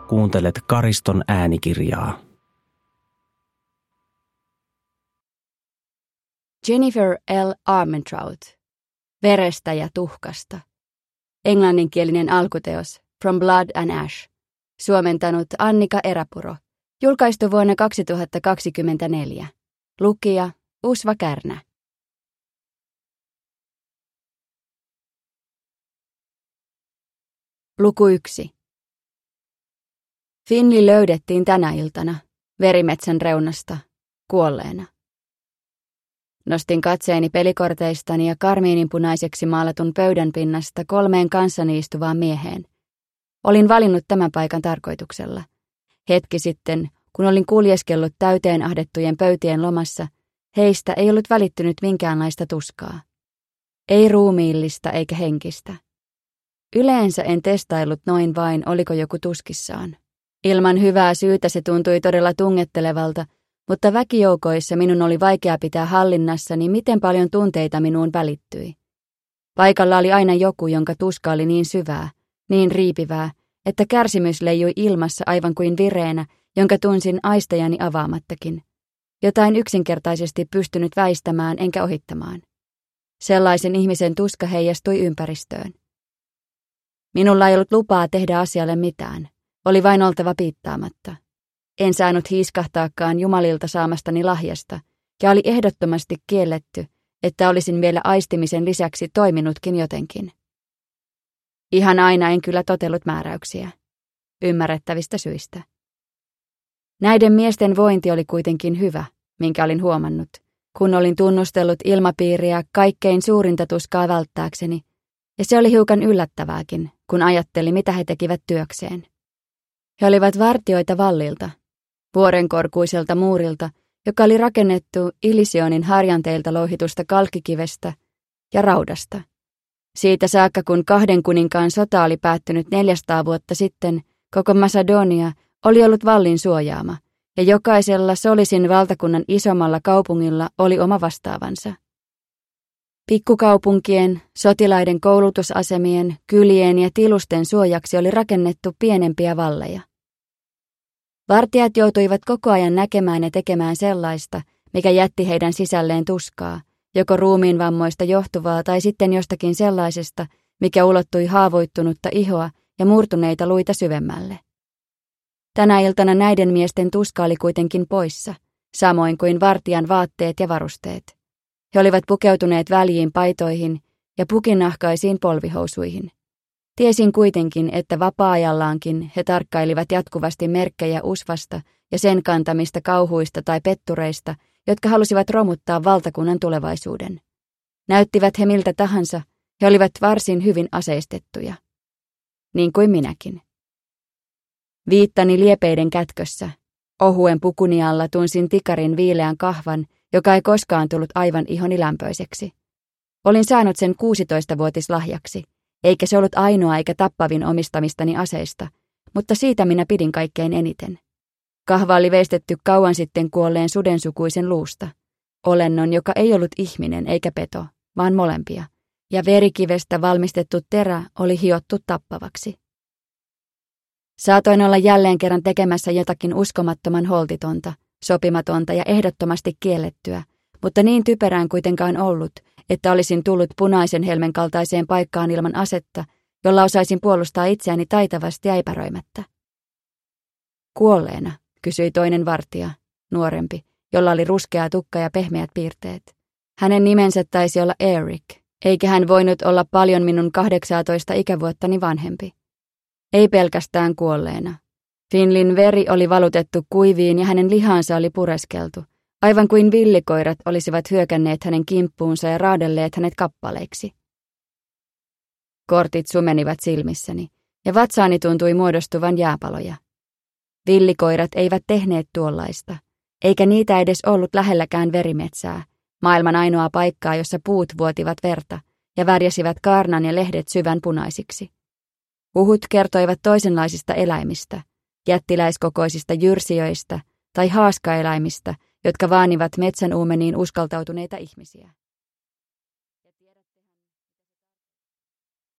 Kuuntelet Kariston äänikirjaa. Jennifer L. Armentrout. Verestä ja tuhkasta. Englanninkielinen alkuteos From Blood and Ash. Suomentanut Annika Eräpuro. Julkaistu vuonna 2024. Lukija Usva Kärnä. Luku 1. Finley löydettiin tänä iltana, verimetsän reunasta, kuolleena. Nostin katseeni pelikorteistani ja karmiininpunaiseksi maalatun pöydän pinnasta 3 kanssani istuvaan mieheen. Olin valinnut tämän paikan tarkoituksella. Hetki sitten, kun olin kuljeskellut täyteen ahdettujen pöytien lomassa, heistä ei ollut välittynyt minkäänlaista tuskaa. Ei ruumiillista eikä henkistä. Yleensä en testaillut noin vain, oliko joku tuskissaan. Ilman hyvää syytä se tuntui todella tungettelevalta, mutta väkijoukoissa minun oli vaikea pitää hallinnassani, miten paljon tunteita minuun välittyi. Paikalla oli aina joku, jonka tuska oli niin syvää, niin riipivää, että kärsimys leijui ilmassa aivan kuin vireenä, jonka tunsin aistejani avaamattakin. Jotain yksinkertaisesti pystynyt väistämään enkä ohittamaan. Sellaisen ihmisen tuska heijastui ympäristöön. Minulla ei ollut lupaa tehdä asialle mitään. Oli vain oltava piittaamatta. En saanut hiiskahtaakaan Jumalilta saamastani lahjasta, ja oli ehdottomasti kielletty, että olisin vielä aistimisen lisäksi toiminutkin jotenkin. Ihan aina en kyllä totellut määräyksiä. Ymmärrettävistä syistä. Näiden miesten vointi oli kuitenkin hyvä, minkä olin huomannut, kun olin tunnustellut ilmapiiriä kaikkein suurinta tuskaa välttääkseni, ja se oli hiukan yllättävääkin, kun ajatteli, mitä he tekivät työkseen. He olivat vartioita vallilta, vuorenkorkuiselta muurilta, joka oli rakennettu Ilisionin harjanteilta louhitusta kalkkikivestä ja raudasta. Siitä saakka, kun 2 kuninkaan sota oli päättynyt 400 vuotta sitten, koko Macedonia oli ollut vallin suojaama, ja jokaisella Solisin valtakunnan isommalla kaupungilla oli oma vastaavansa. Pikkukaupunkien, sotilaiden koulutusasemien, kylien ja tilusten suojaksi oli rakennettu pienempiä valleja. Vartijat joutuivat koko ajan näkemään ja tekemään sellaista, mikä jätti heidän sisälleen tuskaa, joko ruumiinvammoista johtuvaa tai sitten jostakin sellaisesta, mikä ulottui haavoittunutta ihoa ja murtuneita luita syvemmälle. Tänä iltana näiden miesten tuska oli kuitenkin poissa, samoin kuin vartijan vaatteet ja varusteet. He olivat pukeutuneet väljiin paitoihin ja pukinahkaisiin polvihousuihin. Tiesin kuitenkin, että vapaa-ajallaankin he tarkkailivat jatkuvasti merkkejä usvasta ja sen kantamista kauhuista tai pettureista, jotka halusivat romuttaa valtakunnan tulevaisuuden. Näyttivät he miltä tahansa, he olivat varsin hyvin aseistettuja. Niin kuin minäkin. Viittani liepeiden kätkössä. Ohuen pukuni alla tunsin tikarin viileän kahvan, joka ei koskaan tullut aivan ihoni lämpöiseksi. Olin saanut sen 16-vuotislahjaksi, eikä se ollut ainoa eikä tappavin omistamistani aseista, mutta siitä minä pidin kaikkein eniten. Kahva oli veistetty kauan sitten kuolleen sudensukuisen luusta, olennon, joka ei ollut ihminen eikä peto, vaan molempia, ja verikivestä valmistettu terä oli hiottu tappavaksi. Saatoin olla jälleen kerran tekemässä jotakin uskomattoman holtitonta, sopimatonta ja ehdottomasti kiellettyä, mutta niin typerään kuitenkaan ollut, että olisin tullut punaisen helmen kaltaiseen paikkaan ilman asetta, jolla osaisin puolustaa itseäni taitavasti ja epäröimättä. Kuolleena, kysyi toinen vartija, nuorempi, jolla oli ruskea tukka ja pehmeät piirteet. Hänen nimensä taisi olla Eric, eikä hän voinut olla paljon minun 18 ikävuottani vanhempi. Ei pelkästään kuolleena. Finleyn veri oli valutettu kuiviin ja hänen lihansa oli pureskeltu, aivan kuin villikoirat olisivat hyökänneet hänen kimppuunsa ja raadelleet hänet kappaleiksi. Kortit sumenivat silmissäni, ja vatsaani tuntui muodostuvan jääpaloja. Villikoirat eivät tehneet tuollaista, eikä niitä edes ollut lähelläkään verimetsää, maailman ainoa paikkaa, jossa puut vuotivat verta ja värjäsivät kaarnan ja lehdet syvän punaisiksi. Huhut kertoivat toisenlaisista eläimistä, jättiläiskokoisista jyrsijöistä tai haaskaeläimistä, jotka vaanivat metsän uumeniin uskaltautuneita ihmisiä.